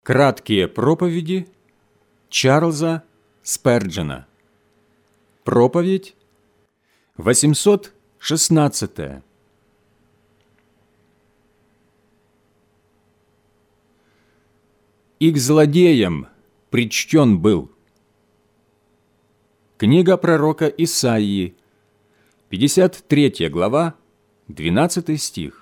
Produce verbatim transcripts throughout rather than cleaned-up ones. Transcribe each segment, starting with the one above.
Краткие проповеди Чарльза Сперджена. Проповедь восемьсот шестнадцатая. «И к злодеям причтен был». Книга пророка Исаии, пятьдесят третья глава, двенадцатый стих.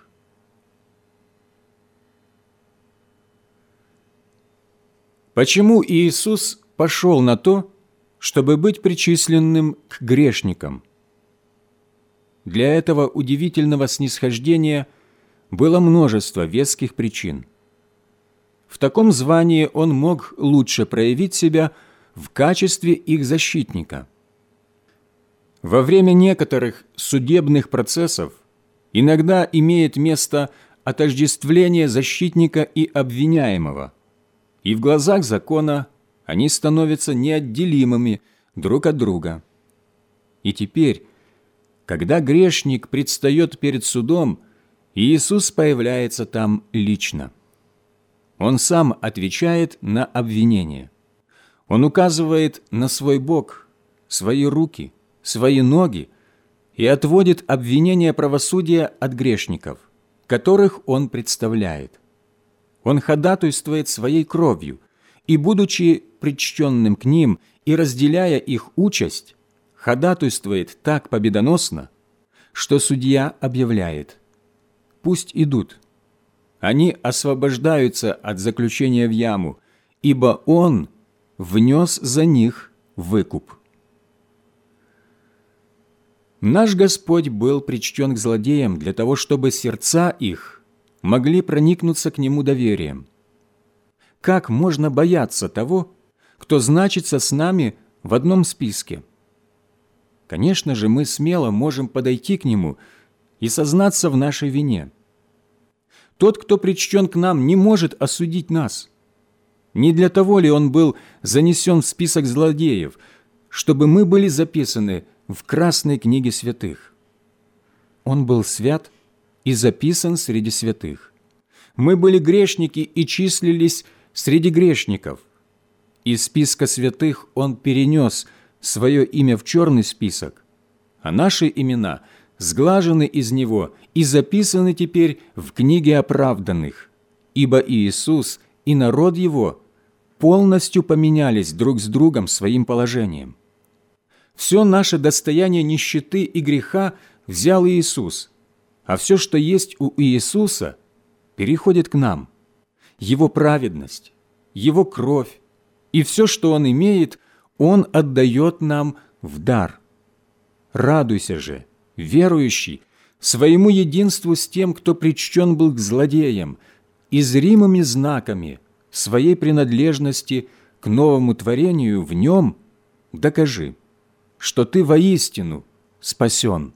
Почему Иисус пошел на то, чтобы быть причисленным к грешникам? Для этого удивительного снисхождения было множество веских причин. В таком звании Он мог лучше проявить себя в качестве их защитника. Во время некоторых судебных процессов иногда имеет место отождествление защитника и обвиняемого, и в глазах закона они становятся неотделимыми друг от друга. И теперь, когда грешник предстает перед судом, Иисус появляется там лично. Он сам отвечает на обвинение. Он указывает на свой бок, свои руки, свои ноги и отводит обвинение правосудия от грешников, которых он представляет. Он ходатайствует своей кровью, и, будучи причтенным к ним и разделяя их участь, ходатайствует так победоносно, что судья объявляет: «Пусть идут». Они освобождаются от заключения в яму, ибо Он внес за них выкуп. Наш Господь был причтен к злодеям для того, чтобы сердца их могли проникнуться к Нему доверием. Как можно бояться того, кто значится с нами в одном списке? Конечно же, мы смело можем подойти к Нему и сознаться в нашей вине. Тот, кто причтен к нам, не может осудить нас. Не для того ли Он был занесен в список злодеев, чтобы мы были записаны в Красной книге святых? Он был свят и записан среди святых. Мы были грешники и числились среди грешников. Из списка святых Он перенес свое имя в черный список, а наши имена сглажены из него и записаны теперь в книге оправданных, ибо Иисус и народ Его полностью поменялись друг с другом своим положением. Все наше достояние нищеты и греха взял Иисус, а все, что есть у Иисуса, переходит к нам. Его праведность, Его кровь и все, что Он имеет, Он отдает нам в дар. Радуйся же, верующий, своему единству с тем, кто причтен был к злодеям, и зримыми знаками своей принадлежности к новому творению в Нем докажи, что ты воистину спасен.